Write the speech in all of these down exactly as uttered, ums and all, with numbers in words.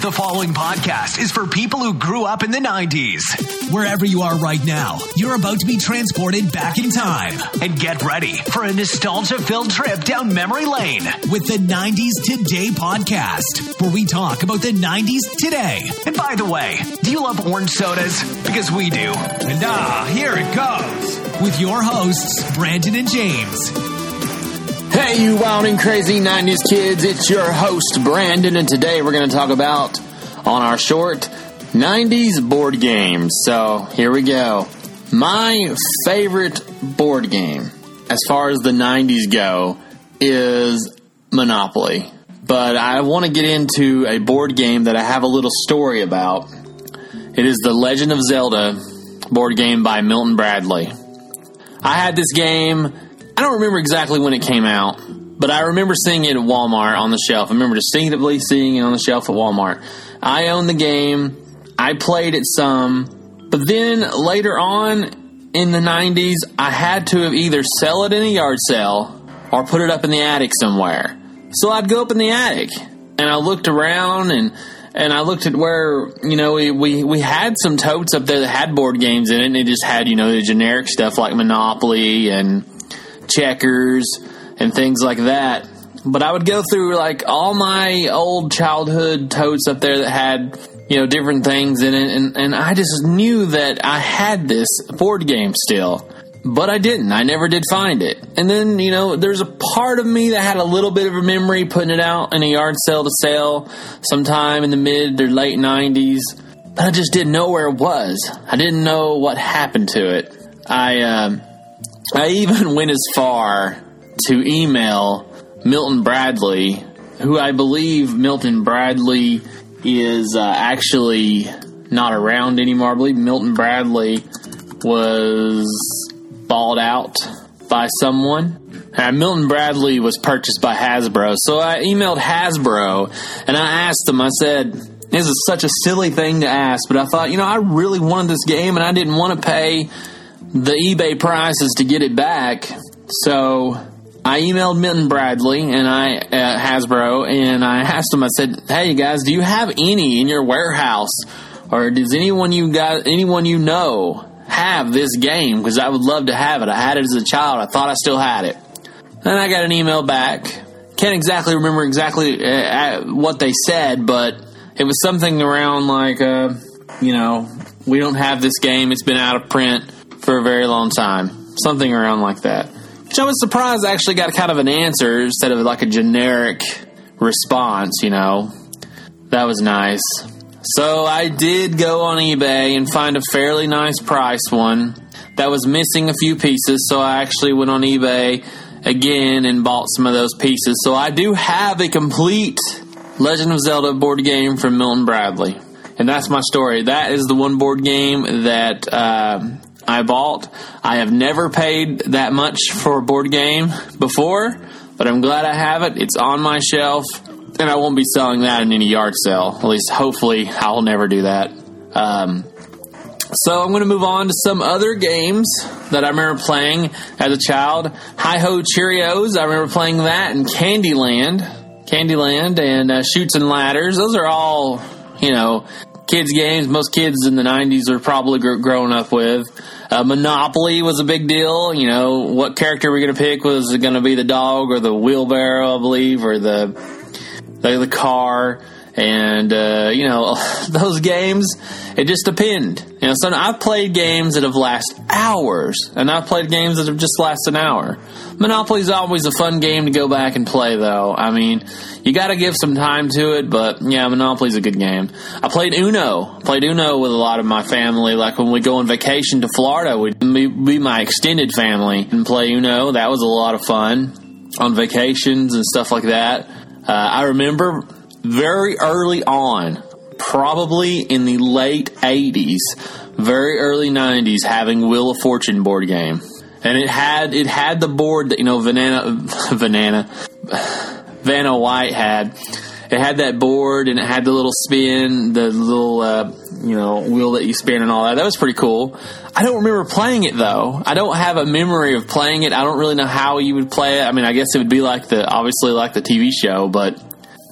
The following podcast is for people who grew up in the nineties. Wherever you are right now, you're about to be transported back in time. And get ready for a nostalgia-filled trip down memory lane with the nineties Today podcast, where we talk about the nineties today. And by the way, do you love orange sodas? Because we do. And ah, here it goes. With your hosts, Brandon and James. Hey, you wild and crazy nineties kids, it's your host, Brandon, and today we're going to talk about, on our short, nineties board games. So, here we go. My favorite board game, as far as the nineties go, is Monopoly. But I want to get into a board game that I have a little story about. It is the Legend of Zelda board game by Milton Bradley. I had this game... I don't remember exactly when it came out, but I remember seeing it at Walmart on the shelf. I remember distinctively seeing it on the shelf at Walmart. I owned the game. I played it some. But then later on in the nineties, I had to have either sell it in a yard sale or put it up in the attic somewhere. So I'd go up in the attic, and I looked around, and and I looked at where, you know, we, we, we had some totes up there that had board games in it, and it just had, you know, the generic stuff like Monopoly and checkers and things like that. But I would go through like all my old childhood totes up there that had, you know, different things in it, and, and I just knew that I had this board game still, but I didn't. I never did find it. And then, you know, there's a part of me that had a little bit of a memory putting it out in a yard sale to sell sometime in the mid or late nineties, but I just didn't know where it was. I didn't know what happened to it. I, um, I even went as far to email Milton Bradley, who I believe Milton Bradley is uh, actually not around anymore. I believe Milton Bradley was bought out by someone. Uh, Milton Bradley was purchased by Hasbro. So I emailed Hasbro, and I asked them, I said, this is such a silly thing to ask, but I thought, you know, I really wanted this game, and I didn't want to pay the eBay prices to get it back. So I emailed Milton Bradley and I uh, Hasbro, and I asked him, I said, hey guys, do you have any in your warehouse, or does anyone you got anyone you know have this game? Because I would love to have it. I had it as a child. I thought I still had it. Then I got an email back. Can't exactly remember exactly uh, what they said, but it was something around like uh, you know, we don't have this game, it's been out of print for a very long time. Something around like that. Which I was surprised I actually got kind of an answer instead of like a generic response, you know. That was nice. So I did go on eBay and find a fairly nice priced one that was missing a few pieces. So I actually went on eBay again and bought some of those pieces. So I do have a complete Legend of Zelda board game from Milton Bradley. And that's my story. That is the one board game that Uh, I bought. I have never paid that much for a board game before, but I'm glad I have it. It's on my shelf, and I won't be selling that in any yard sale. At least, hopefully, I'll never do that. Um, so I'm going to move on to some other games that I remember playing as a child. Hi-Ho Cheerios, I remember playing that, and Candyland. Candyland and uh, Chutes and Ladders. Those are all, you know, kids' games most kids in the nineties are probably gr- growing up with. Uh, Monopoly was a big deal. You know, what character we're going to pick? Was it going to be the dog or the wheelbarrow, I believe, or the the, the car? And, uh, you know, those games, it just depend. You know, so I've played games that have lasted hours, and I've played games that have just lasted an hour. Monopoly's always a fun game to go back and play, though. I mean, you got to give some time to it, but yeah, Monopoly's a good game. I played Uno. Played Uno with a lot of my family. Like when we go on vacation to Florida, we'd be my extended family and play Uno. That was a lot of fun on vacations and stuff like that. Uh, I remember very early on, probably in the late eighties, very early nineties, having Wheel of Fortune board game. And it had it had the board that, you know, Vanana, Vanana, Vanna White had. It had that board, and it had the little spin, the little, uh, you know, wheel that you spin and all that. That was pretty cool. I don't remember playing it, though. I don't have a memory of playing it. I don't really know how you would play it. I mean, I guess it would be like the, obviously like the T V show, but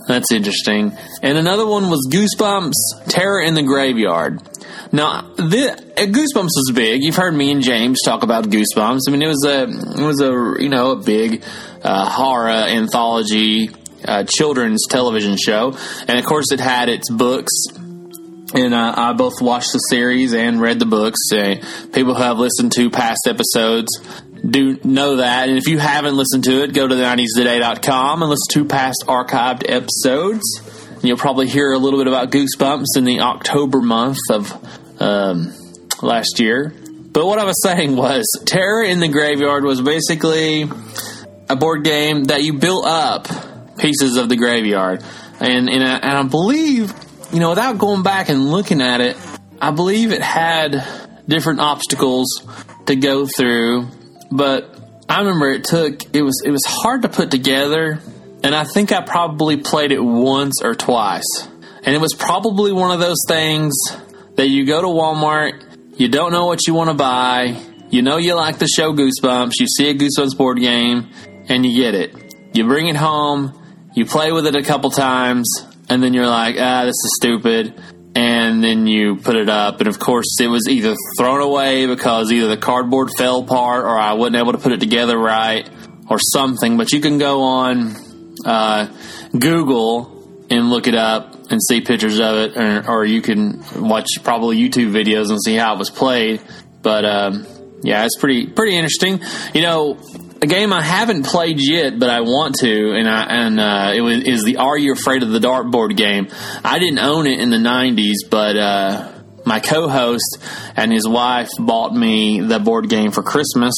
That's interesting. And another one was Goosebumps, Terror in the Graveyard. Now, the, Goosebumps was big. You've heard me and James talk about Goosebumps. I mean, it was a, it was a, you know, a big uh, horror anthology uh, children's television show. And, of course, it had its books. And uh, I both watched the series and read the books. Uh, people who have listened to past episodes do know that. And if you haven't listened to it, go to the nineties today dot com and listen to past archived episodes. And you'll probably hear a little bit about Goosebumps in the October month of um, last year. But what I was saying was Terror in the Graveyard was basically a board game that you built up pieces of the graveyard. And, and, I, and I believe, you know, without going back and looking at it, I believe it had different obstacles to go through. But I remember it took, it was it was hard to put together, and I think I probably played it once or twice. And it was probably one of those things that you go to Walmart, you don't know what you want to buy, you know you like the show Goosebumps, you see a Goosebumps board game, and you get it. You bring it home, you play with it a couple times, and then you're like, ah, this is stupid. And then you put it up, and of course it was either thrown away because either the cardboard fell apart or I wasn't able to put it together right or something. But you can go on uh, Google and look it up and see pictures of it, or, or you can watch probably YouTube videos and see how it was played. But um, yeah, it's pretty pretty interesting. You know, a game I haven't played yet, but I want to, and I and uh, it was is the Are You Afraid of the Dark board game. I didn't own it in the nineties, but uh, my co-host and his wife bought me the board game for Christmas,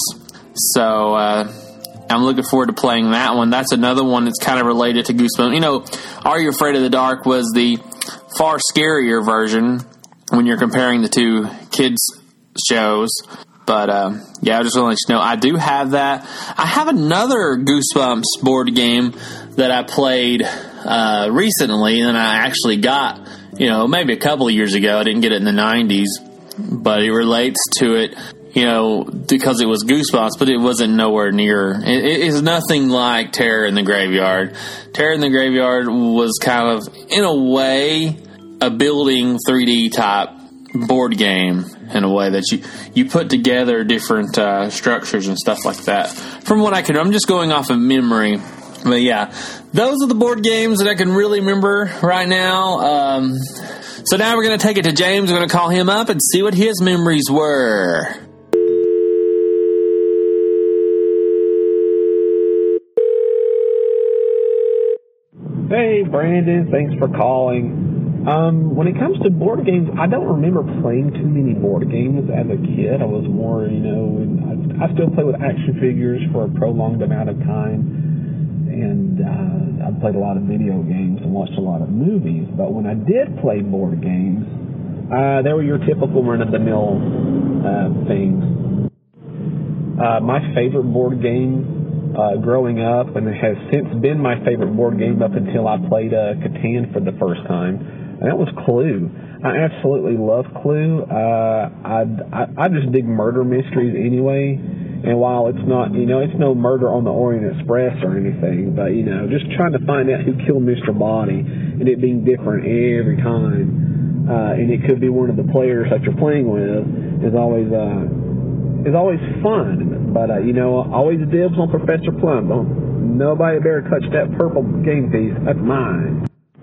so uh, I'm looking forward to playing that one. That's another one that's kind of related to Goosebumps. You know, Are You Afraid of the Dark was the far scarier version when you're comparing the two kids shows. But, uh, yeah, I just want to let you know, I do have that. I have another Goosebumps board game that I played uh, recently, and I actually got, you know, maybe a couple of years ago. I didn't get it in the nineties, but it relates to it, you know, because it was Goosebumps, but it wasn't nowhere near. It, it is nothing like Terror in the Graveyard. Terror in the Graveyard was kind of, in a way, a building three D type board game in a way that you, you put together different uh, structures and stuff like that. From what I can, I'm just going off of memory. But yeah, those are the board games that I can really remember right now. Um, so now we're going to take it to James. We're going to call him up and see what his memories were. Hey, Brandon. Thanks for calling. Um, when it comes to board games, I don't remember playing too many board games as a kid. I was more, you know, I, I still play with action figures for a prolonged amount of time, and uh, I played a lot of video games and watched a lot of movies. But when I did play board games, uh, they were your typical run-of-the-mill uh, things. Uh, my favorite board game uh, growing up, and it has since been my favorite board game up until I played uh, Catan for the first time, and that was Clue. I absolutely love Clue. Uh, I, I, I just dig murder mysteries anyway. And while it's not, you know, it's no Murder on the Orient Express or anything, but, you know, just trying to find out who killed Mister Body and it being different every time. Uh, and it could be one of the players that you're playing with is always, uh, is always fun. But, uh, you know, always dibs on Professor Plum. Don't nobody better touch that purple game piece. That's mine.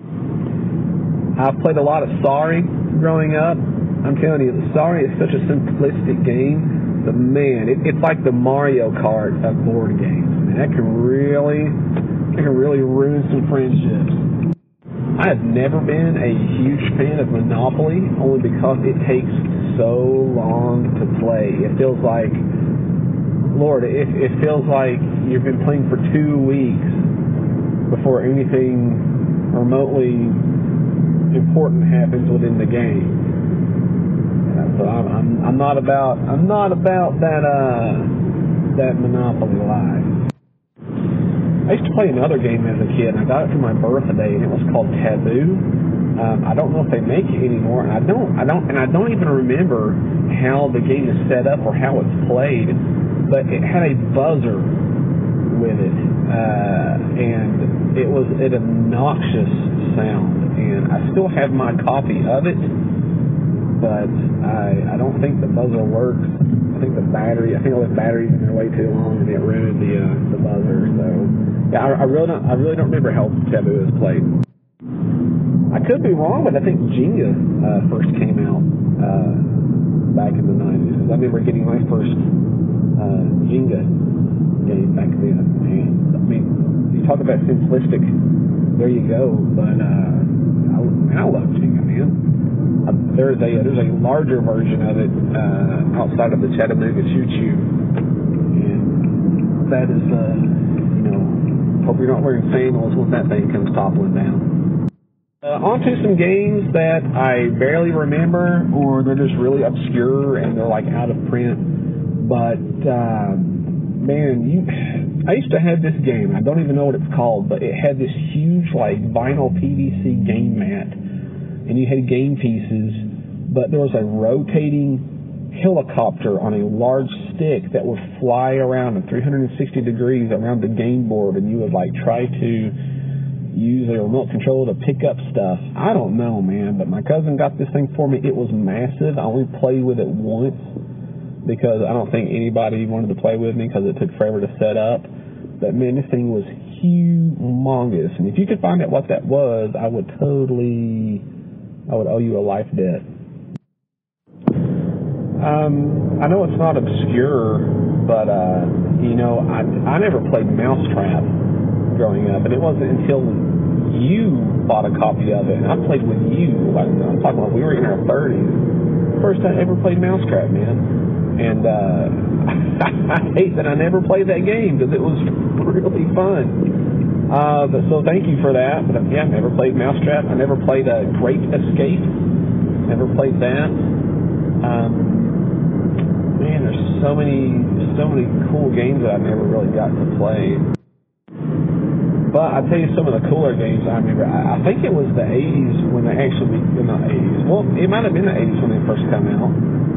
I've played a lot of Sorry growing up. I'm telling you, Sorry is such a simplistic game, but man, it, it's like the Mario Kart of board games. And that can really, it can really ruin some friendships. I have never been a huge fan of Monopoly, only because it takes so long to play. It feels like, Lord, it, it feels like you've been playing for two weeks before anything remotely important happens within the game. Yeah, so I'm, I'm I'm not about I'm not about that uh that Monopoly life. I used to play another game as a kid, and I got it for my birthday, and it was called Taboo. Um, I don't know if they make it anymore, and I don't I don't and I don't even remember how the game is set up or how it's played, but it had a buzzer with it, uh, and it was an obnoxious sound. And I still have my copy of it, but I I don't think the buzzer works. I think the battery, I think I left batteries in there way too long, and it ruined the uh, the buzzer. So yeah, I, I really don't I really don't remember how Taboo is played. I could be wrong, but I think Jenga uh, first came out uh, back in the nineties. I remember getting my first uh, Jenga game back then, and I mean, you talk about simplistic. There you go, but uh, I, I love Jenga, man. Uh, there's a there's a larger version of it uh, outside of the Chattanooga Choo Choo, and that is, uh, you know, hope you're not wearing sandals when that thing comes toppling down. Uh, on to some games that I barely remember, or they're just really obscure and they're like out of print. But uh, man, you, I used to have this game. I don't even know what it's called, but it had this huge like vinyl P V C game mat. And you had game pieces, but there was a rotating helicopter on a large stick that would fly around at three hundred sixty degrees around the game board, and you would like try to use a remote control to pick up stuff. I don't know, man, but my cousin got this thing for me. It was massive. I only played with it once because I don't think anybody wanted to play with me because it took forever to set up. But man, this thing was humongous, and if you could find out what that was, I would totally... I would owe you a life debt. Um, I know it's not obscure, but, uh, you know, I, I never played Mousetrap growing up, and it wasn't until you bought a copy of it, and I played with you, like, I'm talking about we were in our thirties, first time I ever played Mousetrap, man. And uh, I hate that I never played that game, because it was really fun. Uh, but so thank you for that. But yeah, I never played Mousetrap. I never played a Great Escape. Never played that. Um, man, there's so many, so many cool games that I never really got to play. But I'll tell you some of the cooler games I remember. I, I think it was the eighties when they actually, in the eighties. Well, it might have been the eighties when they first come out.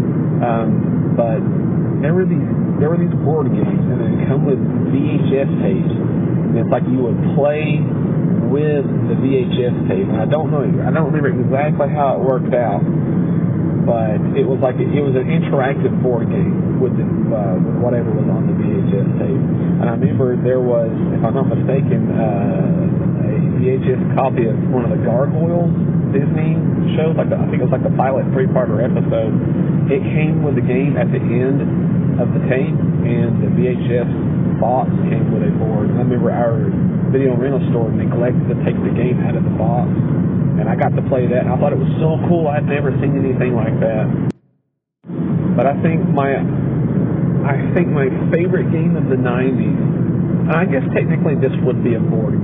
Um, but there were these, there were these board games, and they come with V H S tapes. It's like you would play with the V H S tape, and I don't know, I don't remember exactly how it worked out, but it was like it was an interactive board game with, the, uh, with whatever was on the V H S tape. And I remember there was, if I'm not mistaken, uh, a V H S copy of one of the Gargoyles Disney shows. Like the, I think it was like the pilot three-parter episode. It came with the game at the end of the tape, and the V H S box came with a board. I remember our video rental store neglected to take the game out of the box, and I got to play that, and I thought it was so cool. I'd never seen anything like that. But I think my I think my favorite game of the nineties, and I guess technically this would be a board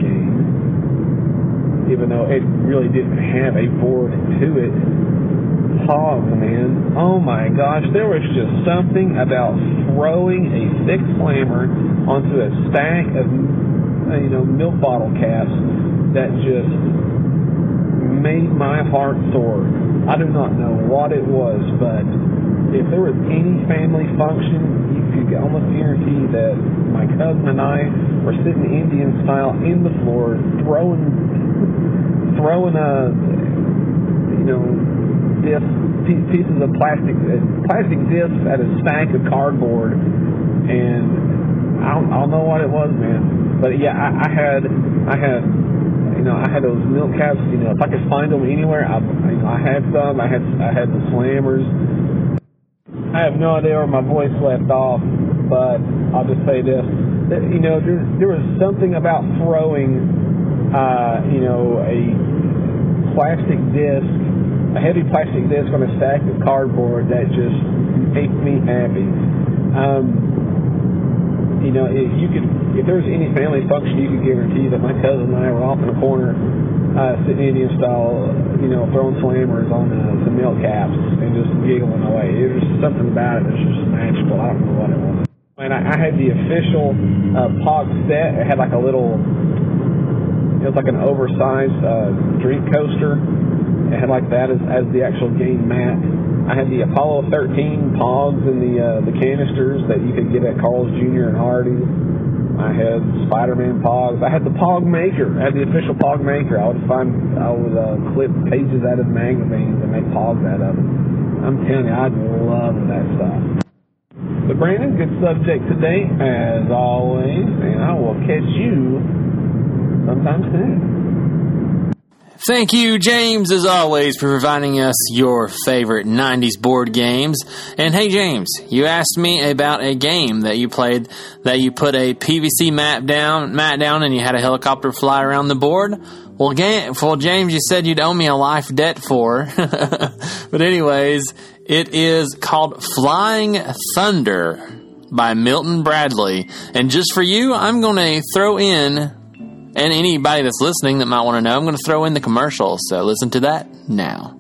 game, even though it really didn't have a board to it. Pogs, man. Oh my gosh, there was just something about throwing a thick slammer onto a stack of, you know, milk bottle caps that just made my heart soar. I do not know what it was, but if there was any family function, you could almost guarantee that my cousin and I were sitting Indian style in the floor, throwing, throwing a, you know, discs, pieces of plastic, plastic discs at a stack of cardboard, and I don't, I don't know what it was, man. But yeah, I, I had, I had, you know, I had those milk caps. You know, if I could find them anywhere, I, you know, I had some. I had, I had the slammers. I have no idea where my voice left off, but I'll just say this: that, you know, there, there was something about throwing, uh, you know, a plastic disc. A heavy plastic disc on a stack of cardboard that just makes me happy. Um, you know, if you could, if there was any family function, you could guarantee that my cousin and I were off in the corner, uh, sitting Indian style, you know, throwing slammers on uh, some milk caps and just giggling away. It was something about it that was just magical. I don't know what it was. And I, I had the official uh, Pog set. It had like a little, it was like an oversized uh, drink coaster. It had like that as, as the actual game mat. I had the Apollo thirteen Pogs and the uh, the canisters that you could get at Carl's Junior and Hardee's. I had Spider-Man Pogs. I had the Pog Maker. I had the official Pog Maker. I would find, I would uh, clip pages out of magazines and make Pogs out of them. I'm telling you, I'd love that stuff. So Brandon, good subject today, as always, and I will catch you sometime soon. Thank you, James, as always, for providing us your favorite nineties board games. And hey, James, you asked me about a game that you played that you put a P V C mat down, mat down, and you had a helicopter fly around the board. Well, game, well, James, you said you'd owe me a life debt for. But anyways, it is called Flying Thunder by Milton Bradley. And just for you, I'm going to throw in, and anybody that's listening that might want to know, I'm going to throw in the commercial. So listen to that now.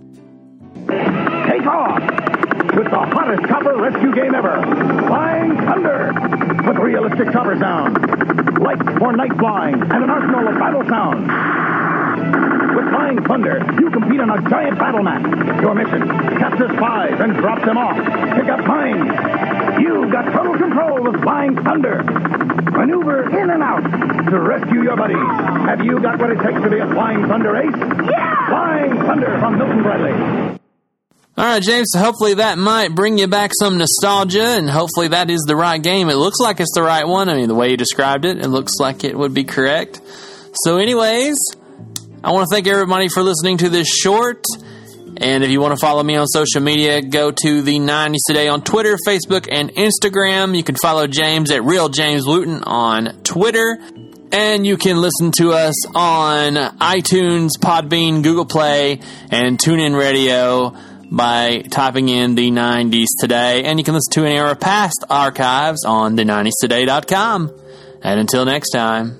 Take off with the hottest copper rescue game ever, Flying Thunder, with realistic chopper sound, lights for night flying, and an arsenal of battle sounds. With Flying Thunder, you compete on a giant battle mat. Your mission, capture spies and drop them off. Pick up mines. You've got total control with Flying Thunder. Maneuver in and out to rescue your buddies. Have you got what it takes to be a Flying Thunder ace? Yeah! Flying Thunder from Milton Bradley. All right, James, so hopefully that might bring you back some nostalgia, and hopefully that is the right game. It looks like it's the right one. I mean, the way you described it, it looks like it would be correct. So anyways, I want to thank everybody for listening to this short. And if you want to follow me on social media, go to the nineties Today on Twitter, Facebook, and Instagram. You can follow James at Real James Wooten on Twitter. And you can listen to us on iTunes, Podbean, Google Play, and TuneIn Radio by typing in the nineties Today. And you can listen to any of our past archives on the nineties today dot com. And until next time.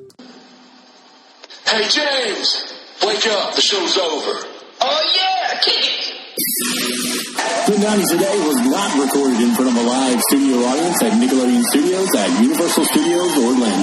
Hey, James, wake up. The show's over. Oh, yeah, kick it. The nineties Today was not recorded in front of a live studio audience at Nickelodeon Studios at Universal Studios Orlando.